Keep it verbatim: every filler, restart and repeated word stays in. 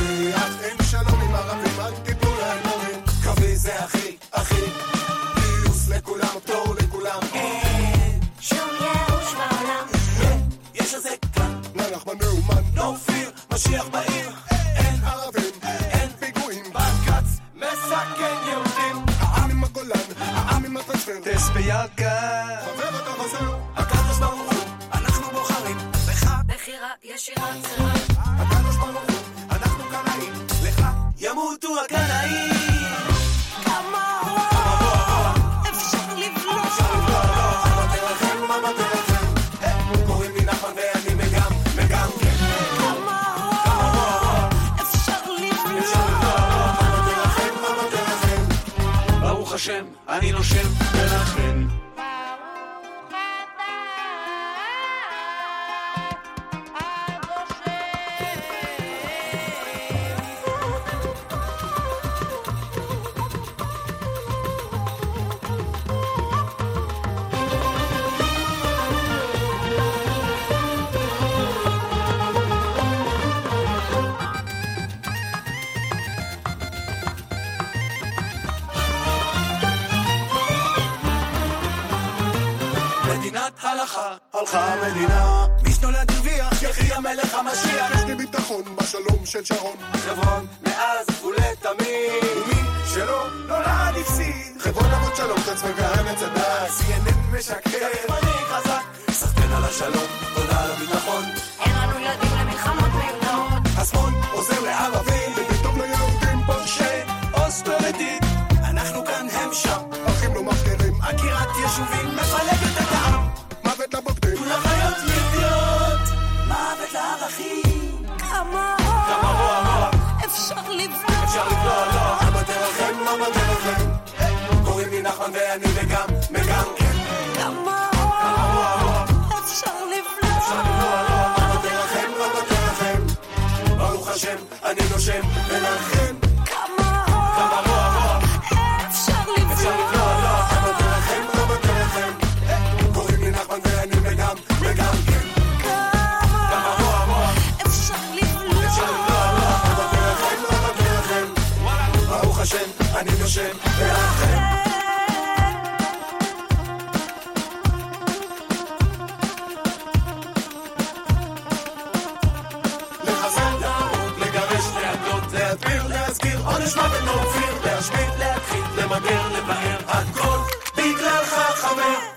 אחים שלום עם ערבים, אל תיפלו להם מורים. קווי זה אחי, אחי, פיוס לכולם, פטור לכולם. אין שום ייאוש בעולם. יש איזה כאן, נלך בנאומן, no fear, משיח בעיר. אין ערבים, אין פיגועים, בקץ מסכן יהודים. העם עם הגולן, העם עם הטרנספר. טס בירקה חבר אתה חוזר, הקדוש ברוך הוא, אנחנו בוחרים לך. בחירה ישירה צרה. הקדוש ברוך הוא, אנחנו קנאים, לך ימותו הקנאים. כמה אפשר לבלוע. אבא תרחם, אבא תרחם. קוראים לי נחמן ואני מגם, מגם כן. כמה אפשר לבלוע. אבא תרחם, אבא תרחם. ברוך השם אני נושם ולכן מדינת הלכה, הלכה המדינה. מי שנולד הרוויח, יחי המלך המשיח. יש לי ביטחון בשלום של שרון. חברון, מאז ולתמיד. ומי שלא נולד הפסיד. חברון אבות שלום, תצמא והאמת צדק. סי אן אן משקר, מנהיג חזק. סחטן על השלום, תודה על הביטחון. אין לנו ילדים למלחמות מיותרות. השמאל עוזר לערבים, ופתאום ליהודים פורשי אוספרטית. אנחנו כאן הם שם, אחים לא מפקירים. עקירת יישובים מפלגת את העם. מוות לבוגדים, לחיות ידיעות. מוות לערכים. כמה כמה רוע רוע, אפשר לבלוע. אפשר לבלוע לא. אבא תרחם, אבא תרחם. קוראים לי נחמן ואני וגם, וגם כן. כמה רוע רוע, אפשר אפשר לבלוע. לבלוע לא. אבא תרחם, אבא תרחם. ברוך השם, אני נושם ולכן. כמה כמה רוע רוע, אפשר אפשר לבלוע. לבלוע לא. אבא תרחם, אבא תרחם. קוראים לי נחמן ואני וגם, וגם כן. כמה רוע רוע, אפשר לבלוע. אפשר לבלוע לא. אבא תרחם, אבא תרחם. ברוך השם, אני נושם ולכן. לחסל, להרוג, לגרש, להגלות, להדביר, להזכיר, עונש מוות לא אופיר, להשמיד, להכחיד, למגר, לבאר, הכל בגללך חבר.